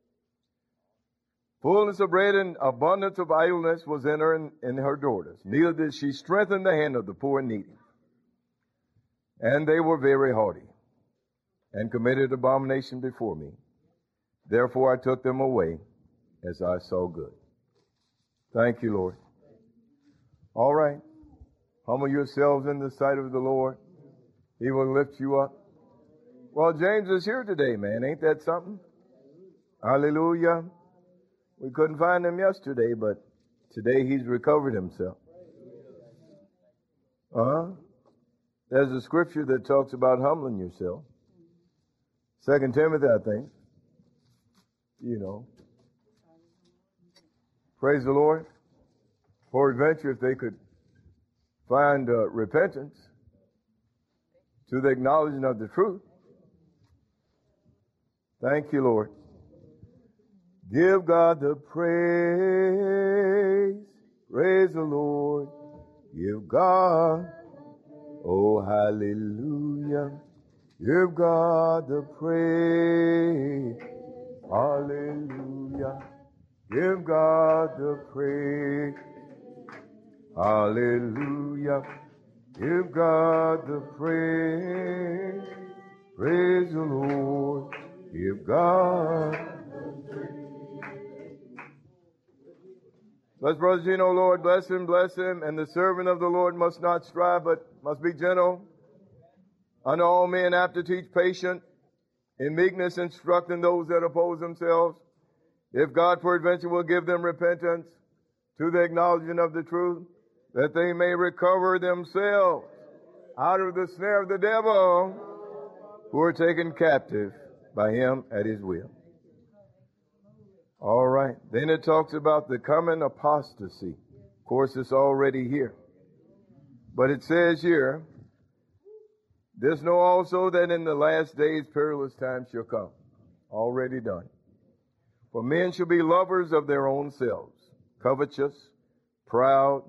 fullness of bread and abundance of idleness was in her and in her daughters. Neither did she strengthen the hand of the poor and needy. And they were very haughty, and committed abomination before me. Therefore I took them away as I saw good. Thank you, Lord. All right. Humble yourselves in the sight of the Lord. He will lift you up. Well, James is here today, man. Ain't that something? Hallelujah. We couldn't find him yesterday, but today he's recovered himself. There's a scripture that talks about humbling yourself. 2 Timothy, I think. You know. Praise the Lord. For adventure, if they could find repentance to the acknowledgement of the truth. Thank you, Lord. Give God the praise. Praise the Lord. Give God. Oh, hallelujah. Give God the praise. Hallelujah. Give God the praise. Hallelujah. Give God the praise. Praise the Lord. Give God the praise. Bless Brother Gino, Lord. Bless him, bless him. And the servant of the Lord must not strive, but must be gentle unto all men, apt to teach, patient, in meekness instructing those that oppose themselves, If God peradventure will give them repentance to the acknowledgement of the truth, that they may recover themselves out of the snare of the devil, who are taken captive by him at his will. All right. Then it talks about the coming apostasy. Of course, it's already here. But it says here, this know also that in the last days perilous times shall come. Already done. For men shall be lovers of their own selves, covetous, proud,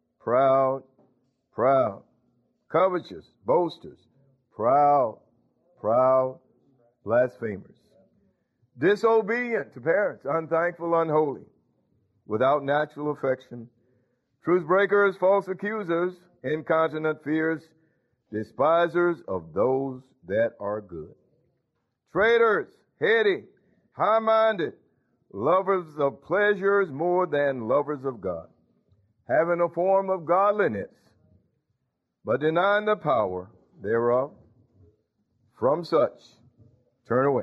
covetous, boasters, proud, blasphemers, disobedient to parents, unthankful, unholy, without natural affection, truth breakers, false accusers, incontinent, fierce, despisers of those that are good, traitors, heady, high-minded, lovers of pleasures more than lovers of God, having a form of godliness, but denying the power thereof. From such turn away.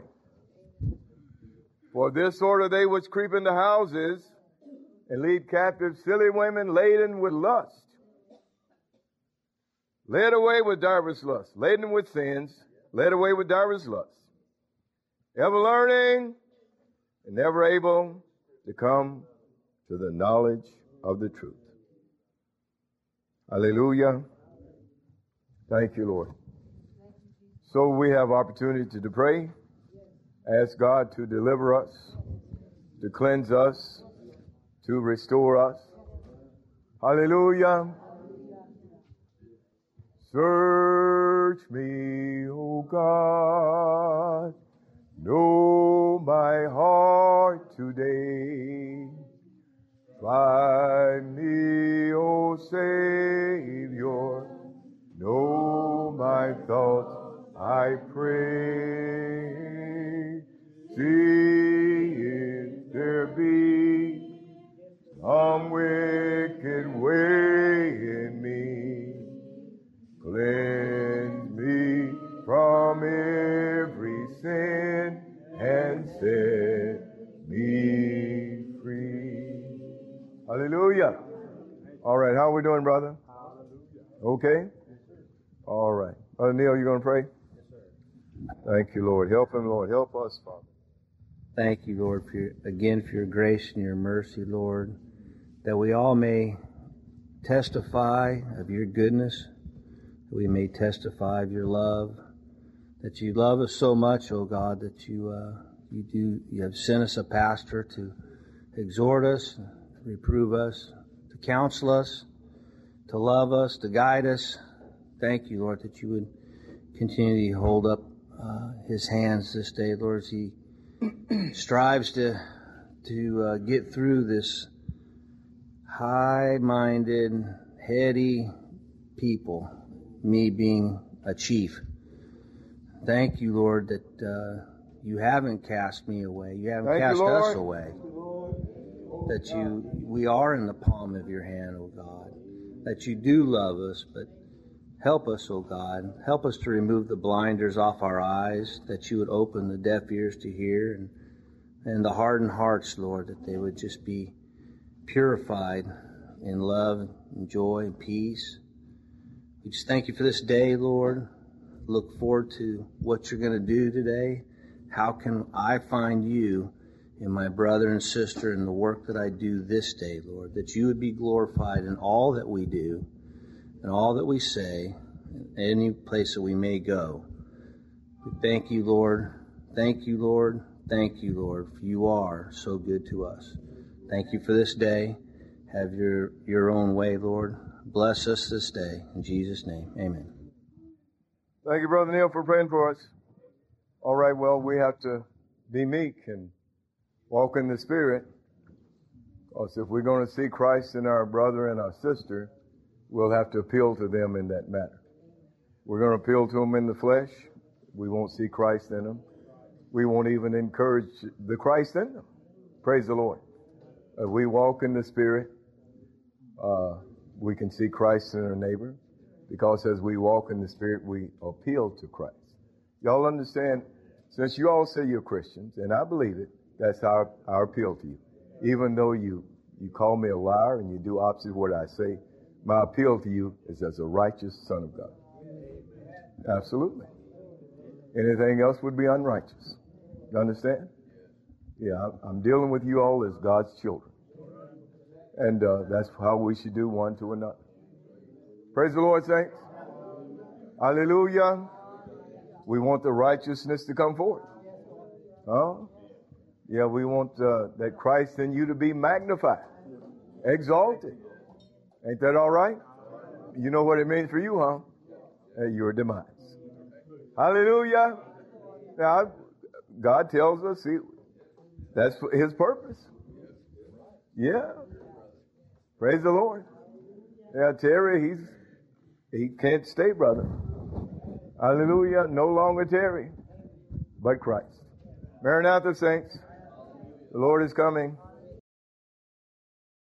For this sort of they which creep into houses and lead captive silly women laden with lust, led away with divers lusts, laden with sins, led away with divers lusts, ever learning and never able to come to the knowledge of the truth. Hallelujah. Thank you, Lord. So we have opportunity to pray, ask God to deliver us, to cleanse us, to restore us. Hallelujah. Search me, O God, know my heart today. Find me, O Savior, know my thoughts, I pray. See if there be some wicked way in me. Cleanse me from every sin and set me free. Hallelujah. All right, how are we doing, brother? Okay? All right. Brother Neil, you going to pray? Yes, sir. Thank you, Lord. Help him, Lord. Help us, Father. Thank you, Lord, for your grace and your mercy, Lord, that we all may testify of your goodness, that we may testify of your love, that you love us so much, oh God, that you have sent us a pastor to exhort us, reprove us, to counsel us, to love us, to guide us. Thank you, Lord, that you would continue to hold up his hands this day, Lord, as he strives to get through this high-minded, heady people, me being a chief. Thank you, Lord, that you haven't cast me away. You haven't cast us away. That we are in the palm of your hand, O God. That you do love us, but help us, O God. Help us to remove the blinders off our eyes, that you would open the deaf ears to hear, and the hardened hearts, Lord, that they would just be purified in love and joy and peace. We just thank you for this day, Lord. Look forward to what you're going to do today. How can I find you in my brother and sister in the work that I do this day, Lord, that you would be glorified in all that we do and all that we say, any place that we may go. We thank you, Lord. Thank you, Lord. Thank you, Lord, for you are so good to us. Thank you for this day. Have your own way, Lord. Bless us this day. In Jesus' name, amen. Thank you, Brother Neil, for praying for us. All right, well, we have to be meek and walk in the Spirit. Because if we're going to see Christ in our brother and our sister, we'll have to appeal to them in that matter. We're going to appeal to them in the flesh. We won't see Christ in them. We won't even encourage the Christ in them. Praise the Lord. If we walk in the Spirit, we can see Christ in our neighbor. Because as we walk in the Spirit, we appeal to Christ. Y'all understand, since you all say you're Christians, and I believe it, That's our appeal to you. Even though you call me a liar and you do opposite of what I say, my appeal to you is as a righteous son of God. Absolutely. Anything else would be unrighteous. You understand? Yeah, I'm dealing with you all as God's children. And that's how we should do one to another. Praise the Lord, saints. Hallelujah. We want the righteousness to come forth. Oh, yeah, we want that Christ in you to be magnified, exalted. Ain't that all right? You know what it means for you, huh? Your demise. Hallelujah. Now, God tells us, see, that's His purpose. Yeah. Praise the Lord. Yeah, Terry, he can't stay, brother. Hallelujah. No longer Terry, but Christ. Maranatha, saints. The Lord is coming.